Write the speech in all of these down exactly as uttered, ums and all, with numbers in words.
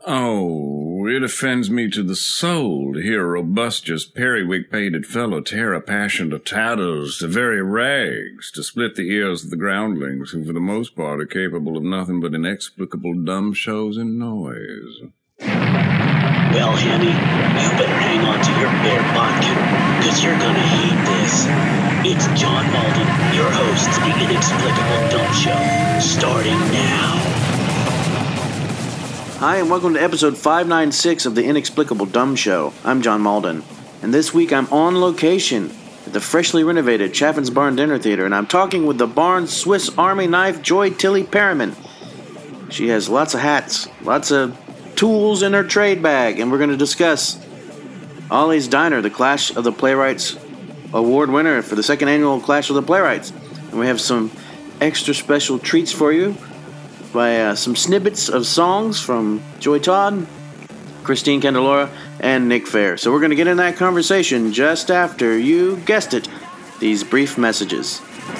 Oh, it offends me to the soul to hear a robustious, periwig-pated fellow tear a passion to tatters, to very rags, to split the ears of the groundlings, who for the most part are capable of nothing but inexplicable dumb shows and noise. Well, Handy, you better hang on to your bear vodka, because you're gonna hate this. It's John Malden, your host of the Inexplicable Dumb Show, starting now. Hi, and welcome to episode five ninety-six of the Inexplicable Dumb Show. I'm John Malden, and this week I'm on location at the freshly renovated Chaffin's Barn Dinner Theater, and I'm talking with the Barn's Swiss Army knife, Joy Tilly Perriman. She has lots of hats, lots of tools in her trade bag, and we're going to discuss Ollie's Diner, the Clash of the Playwrights award winner for the second annual Clash of the Playwrights. And we have some extra special treats for you by uh, some snippets of songs from Joy Todd, Christine Candelora, and Nick Fair. So we're going to get in that conversation just after, you guessed it, these brief messages.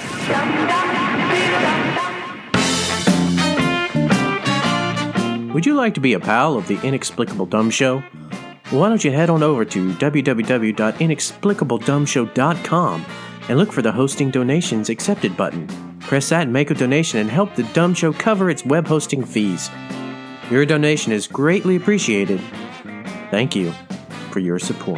Would you like to be a pal of the Inexplicable Dumb Show? Well, why don't you head on over to w w w dot inexplicable dumb show dot com and look for the Hosting Donations Accepted button. Press that and make a donation and help the Dumb Show cover its web hosting fees. Your donation is greatly appreciated. Thank you for your support.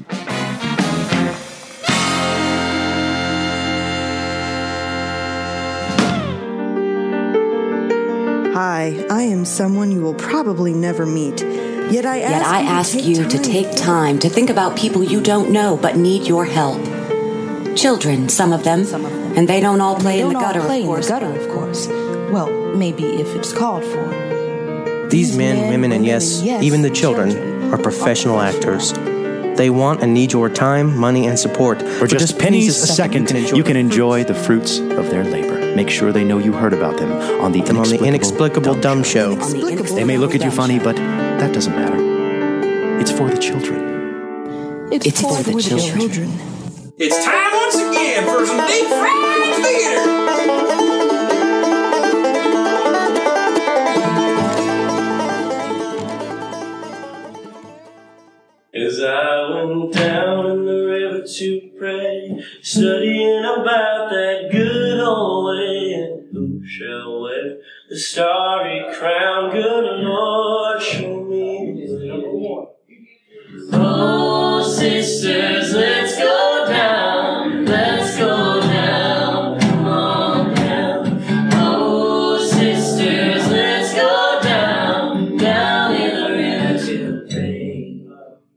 Hi, I am someone you will probably never meet. Yet I ask, Yet I you, ask to you time. to take time to think about people you don't know but need your help. Children, some of them. Some of them. And they don't all play they in don't the gutter, all play of course. In the gutter, of course. Well, maybe if it's called for. These, These men, men, women, and yes, yes even the children, children are professional actors. They want and need your time, money, and support. For, For just, just pennies a second, you can, you can enjoy the fruits of their labor. Make sure they know you heard about them on the them Inexplicable, on the Inexplicable Dumb, Dumb Show. Inexplicable they may look at you funny, but that doesn't matter. It's for the children. It's, it's for, for the children. children. It's time once again for some deep fried theater. As I went down in the river to pray, studying about that good old way, and who shall wear the starry crown? Good Lord, show me the way. Oh, sisters, let's go down, let's go down, come on down. Oh, sisters, let's go down, down in the river to pray.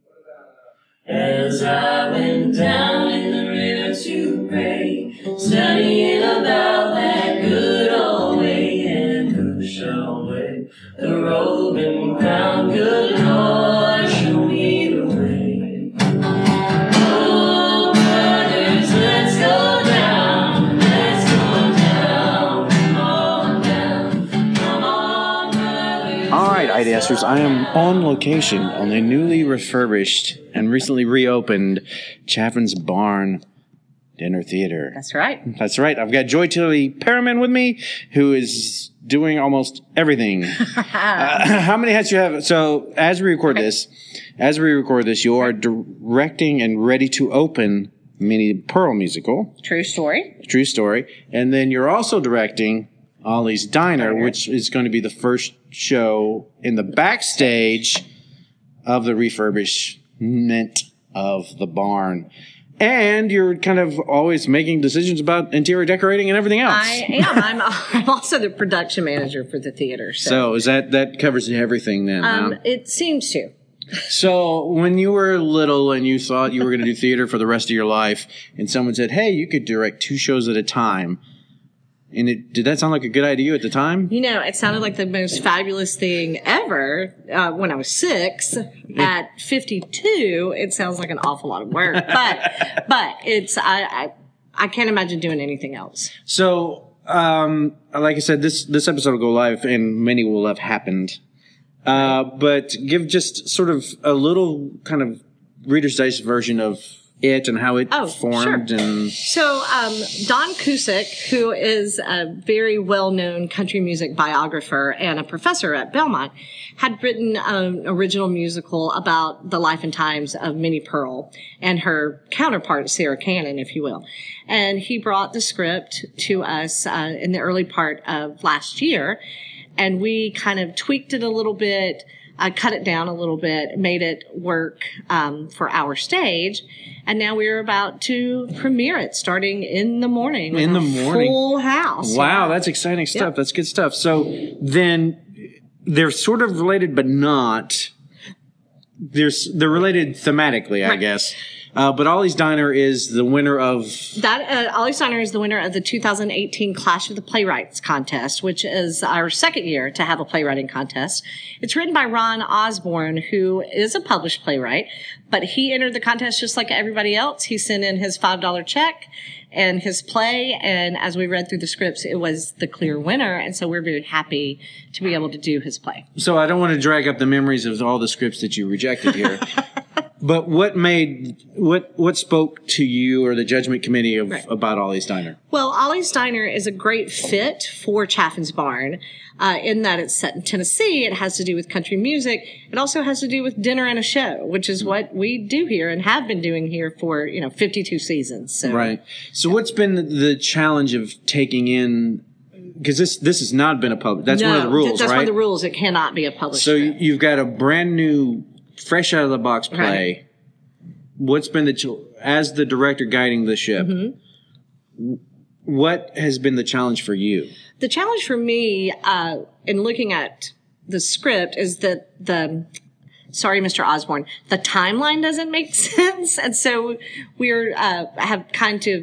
As I went down in the river to pray, studying about that good old way, and who shall wear the robe and crown? Good Lord, show me the way. Oh, brothers, let's go down, let's go down, come on down, come on, brothers. All right, IDSers, I am on location on the newly refurbished and recently reopened Chaffin's Barn Dinner Theater. That's right. That's right. I've got Joy Tilly Perriman with me, who is doing almost everything. uh, how many hats do you have? So as we record okay. this, as we record this, you are directing and ready to open Minnie Pearl musical. True story. True story. And then you're also directing Ollie's Diner, Diner, which is going to be the first show in the backstage of the refurbishment of the barn. And you're kind of always making decisions about interior decorating and everything else. I am. I'm, I'm also the production manager for the theater. So, so is that that covers everything then? Um, huh? It seems to. So when you were little and you thought you were going to do theater for the rest of your life, and someone said, "Hey, you could direct two shows at a time," and it, did that sound like a good idea at the time? You know, it sounded like the most fabulous thing ever uh, when I was six. At fifty-two, it sounds like an awful lot of work, but but it's I, I I can't imagine doing anything else. So, um, like I said, this this episode will go live, and many will have happened. Uh, but give just sort of a little kind of Reader's Digest version of it and how it Oh, formed? sure. And So, um, Don Cusick, who is a very well-known country music biographer and a professor at Belmont, had written an original musical about the life and times of Minnie Pearl and her counterpart, Sarah Cannon, if you will. And he brought the script to us uh, in the early part of last year, and we kind of tweaked it a little bit, uh, cut it down a little bit, made it work um, for our stage. And now we're about to premiere it starting in the morning. with In the a morning. Full house. wow, yeah. that's exciting stuff. Yep. That's good stuff. So then they're sort of related, but not. They're, they're related thematically, I Right. guess. Uh, but Ollie's Diner is the winner of. That uh, Ollie Steiner is the winner of the two thousand eighteen Clash of the Playwrights contest, which is our second year to have a playwriting contest. It's written by Ron Osborne, who is a published playwright, but he entered the contest just like everybody else. He sent in his five dollar check and his play, and as we read through the scripts, it was the clear winner, and so we're very happy to be able to do his play. So I don't want to drag up the memories of all the scripts that you rejected here. But what made what what spoke to you or the judgment committee of Right. about Ollie's Diner? Well, Ollie's Diner is a great fit for Chaffin's Barn uh, in that it's set in Tennessee. It has to do with country music. It also has to do with dinner and a show, which is what we do here and have been doing here for, you know, fifty-two seasons. So. Right. So what's been the challenge of taking in? Because this this has not been a public. That's no, one of the rules, that's right? one of the rules. It cannot be a published So script. you've got a brand new, fresh out of the box play. Right. What's been the ch- as the director guiding the ship? Mm-hmm. What has been the challenge for you? The challenge for me uh, in looking at the script is that the sorry, Mister Osborne, the timeline doesn't make sense, and so we're uh, have kind of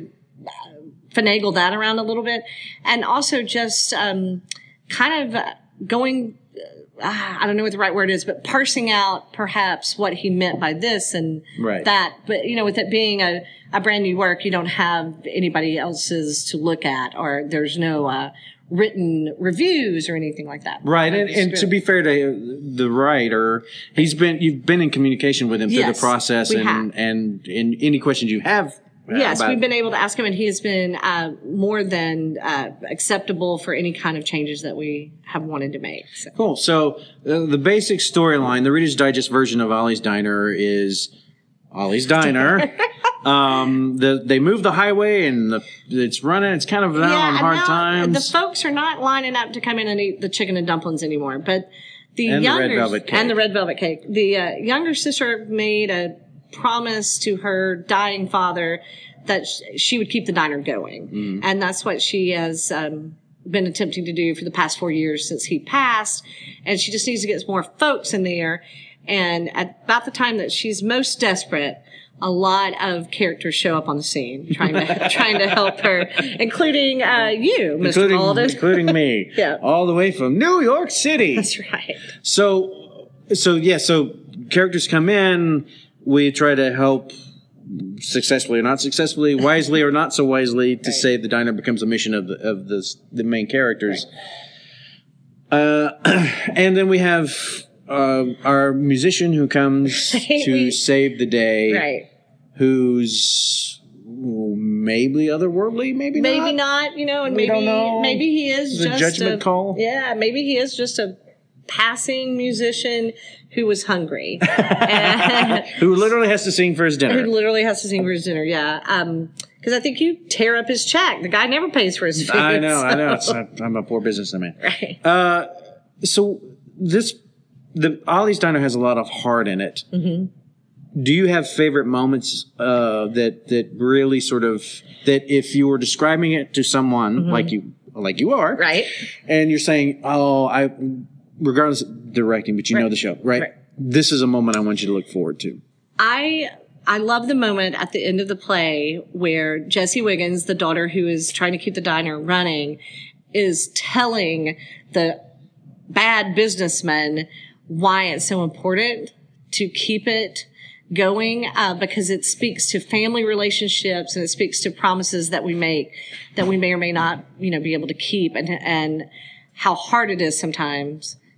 finagled that around a little bit, and also just um, kind of going. Uh, I don't know what the right word is, but parsing out perhaps what he meant by this and Right. that. But, you know, with it being a, a brand new work, you don't have anybody else's to look at, or there's no uh, written reviews or anything like that. Right, and, and to be fair to the writer, he's been you've been in communication with him through Yes, the process, we and, have. and and any questions you have. Yes, about- we've been able to ask him, and he has been uh, more than uh, acceptable for any kind of changes that we have wanted to make. So. Cool. So uh, the basic storyline, the Reader's Digest version of Ollie's Diner is Ollie's Diner. um, the, they move the highway, and the, it's running. It's kind of down on and hard now times. The folks are not lining up to come in and eat the chicken and dumplings anymore, but the And the red younger velvet cake. and the red velvet cake. The uh, younger sister made a promise to her dying father that sh- she would keep the diner going, Mm. and that's what she has um, been attempting to do for the past four years since he passed. And she just needs to get more folks in there. And at about the time that she's most desperate, a lot of characters show up on the scene trying to trying to help her, including uh, you, Mister including, Malden. including me. Yeah. All the way from New York City. That's right. So, so yeah, so characters come in, we try to help successfully or not successfully, wisely or not so wisely, to Right. save the diner becomes a mission of the, of the, the main characters. Uh, and then we have uh, our musician who comes to We- save the day, Right. who's maybe otherworldly, maybe, Maybe not. not, you know, and We maybe don't know. maybe he is The just judgment a, call? Yeah, maybe he is just a passing musician who was hungry. And Who literally has to sing for his who dinner. literally has to sing for his dinner, yeah. Um, because I think you tear up his check. The guy never pays for his food. I know, I know. so- It's, I'm a poor businessman. Right. Uh, so this, the Ollie's Diner has a lot of heart in it. Mm-hmm. Do you have favorite moments uh, that that really sort of that if you were describing it to someone Mm-hmm. like you like you are, Right. and you're saying, oh, I, regardless of directing, but you know Right. the show, right? Right. This is a moment I want you to look forward to. I I love the moment at the end of the play where Jessie Wiggins, the daughter who is trying to keep the diner running, is telling the bad businessman why it's so important to keep it going, uh, because it speaks to family relationships and it speaks to promises that we make that we may or may not, you know, be able to keep, and and how hard it is sometimes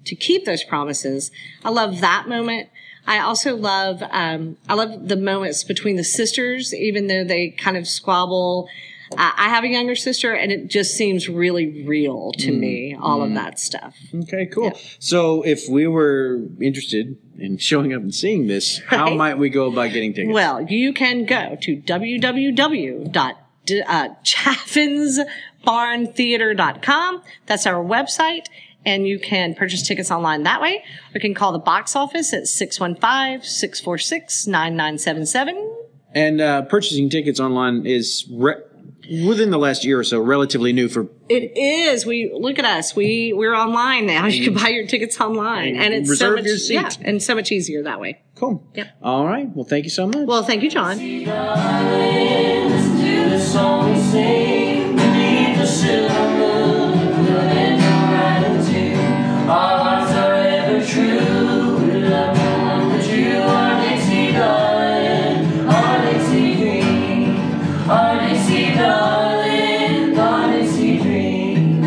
to keep those promises. I love that moment. I also love, um, I love the moments between the sisters, even though they kind of squabble. Uh, I have a younger sister, and it just seems really real to mm. me, all mm. of that stuff. Okay, cool. Yeah. So if we were interested in showing up and seeing this, how Right. might we go about getting tickets? Well, you can go to w w w dot chaffins barn theater dot com. That's our website. And you can purchase tickets online that way. Or you can call the box office at six one five, six four six, nine nine seven seven. And uh, purchasing tickets online is, re- within the last year or so, relatively new for... It is. We look at us. We we're online now. You can buy your tickets online, and, and it's reserve so much your seat. yeah, and so much easier that way. Cool. Yep. All right. Well, thank you so much. Well, thank you, John. Listen to the song we sing beneath the silver moon. Good and right into our hearts are ever true. We love no one but you, our Dixie darling, our Dixie dream, our Dixie darling, our Dixie dream.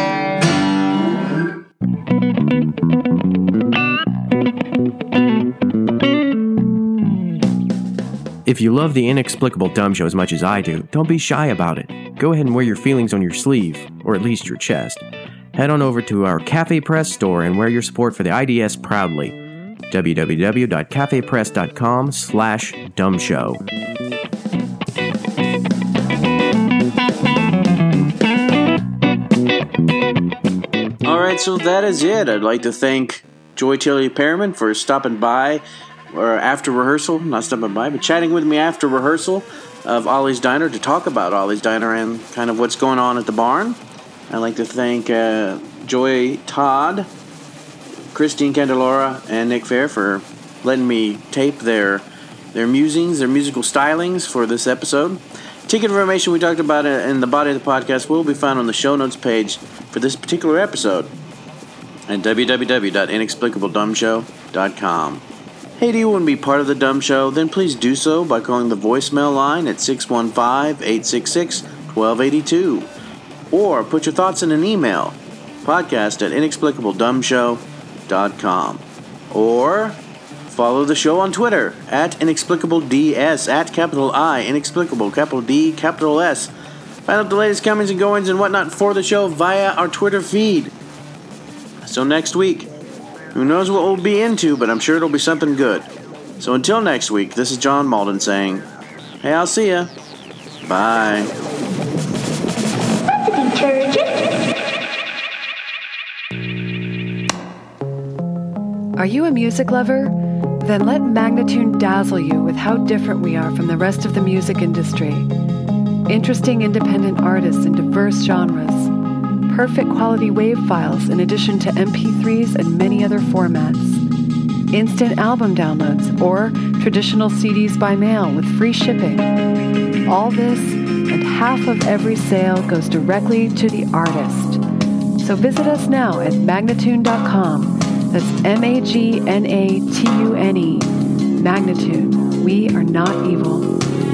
If you love the Inexplicable Dumb Show as much as I do, don't be shy about it. Go ahead and wear your feelings on your sleeve, or at least your chest. Head on over to our Cafe Press store and wear your support for the I D S proudly. w w w dot cafe press dot com slash dumbshow. All right, so that is it. I'd like to thank Joy Tilly Perriman for stopping by, or after rehearsal, not stopping by, but chatting with me after rehearsal of Ollie's Diner to talk about Ollie's Diner and kind of what's going on at the barn. I'd like to thank uh, Joy Todd, Christine Candelora, and Nick Fair for letting me tape their their musings, their musical stylings for this episode. Ticket information we talked about in the body of the podcast will be found on the show notes page for this particular episode at w w w dot inexplicable dumb show dot com. Hey, do you want to be part of the Dumb Show? Then please do so by calling the voicemail line at six one five, eight six six, one two eight two. Or put your thoughts in an email, podcast at inexplicable dumb show dot com. Or follow the show on Twitter at inexplicableds, at capital I, inexplicable, capital D, capital S. Find out the latest comings and goings and whatnot for the show via our Twitter feed. So next week, who knows what we'll be into, but I'm sure it'll be something good. So until next week, this is John Malden saying, hey, I'll see ya. Bye. Are you a music lover? Then let Magnatune dazzle you with how different we are from the rest of the music industry. Interesting independent artists in diverse genres. Perfect quality WAV files in addition to M P threes and many other formats. Instant album downloads or traditional C Ds by mail with free shipping. All this and half of every sale goes directly to the artist. So visit us now at magnatune dot com. That's M A G N A T U N E. Magnatune. We are not evil.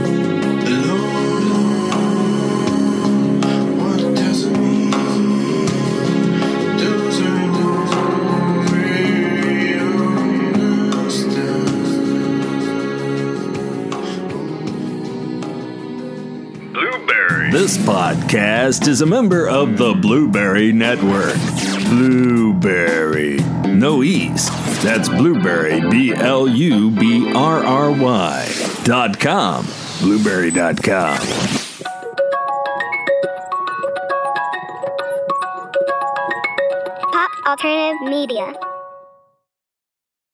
This podcast is a member of the Blueberry Network. Blueberry. No E's. That's Blueberry, B L U B R R Y dot com. Blueberry dot com. Pop Alternative Media.